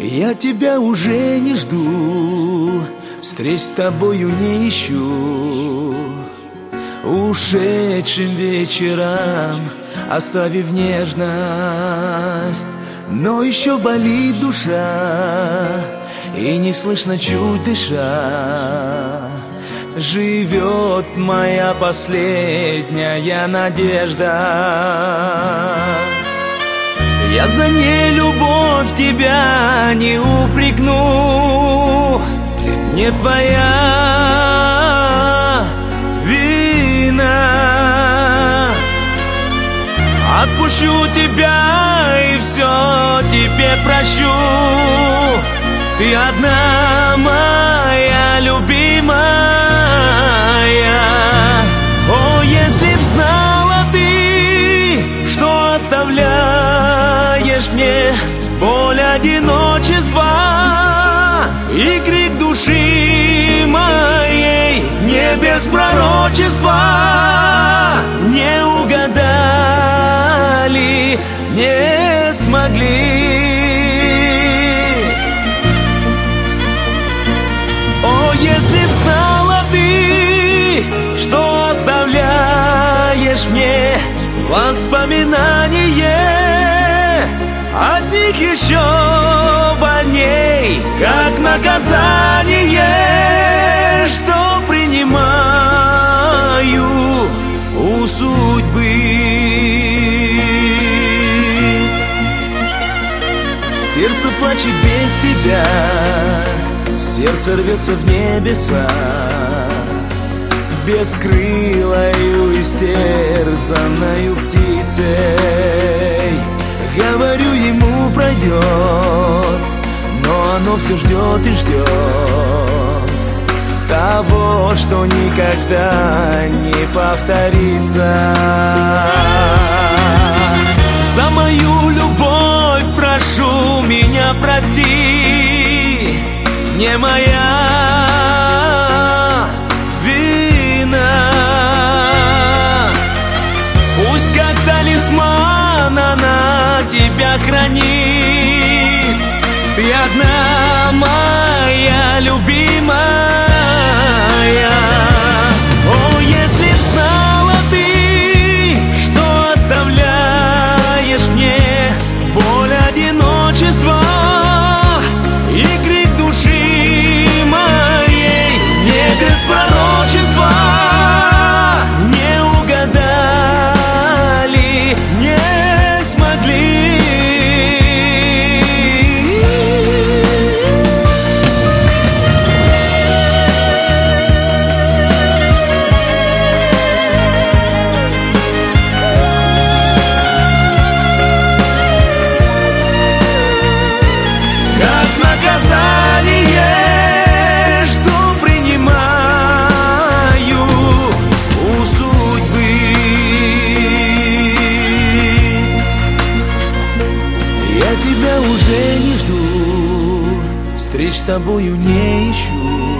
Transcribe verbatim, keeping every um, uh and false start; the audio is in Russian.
Я тебя уже не жду, встреч с тобою не ищу. Ушедшим вечерам оставив нежность, но еще болит душа, и не слышно, чуть дыша, живет моя последняя надежда. Я за нелюбовь тебя не упрекну, не твоя вина. Отпущу тебя и все тебе прощу. Ты одна моя любимая. О, если б знала ты, что оставляешь мне боль одиночества и крик души моей, не без пророчества. Не угадали, не смогли. О, если б знала ты, что оставляешь мне воспоминание, от них еще больней, как наказание, что принимаю у судьбы. Сердце плачет без тебя, сердце рвется в небеса, бескрылою, истерзанною птицей. Говорю ему, пройдет, но оно все ждет и ждет того, что никогда не повторится. За мою любовь прошу меня прости, не моя вина. Пусть как талисман она тебя хранит. Ты одна моя любимая. О, если б знала ты, что оставляешь мне боль одиночества и крик души моей, не без пророчества. Не угадали, не смогли. Как наказание, что принимаю у судьбы. Я тебя уже не жду, встреч с тобою не ищу.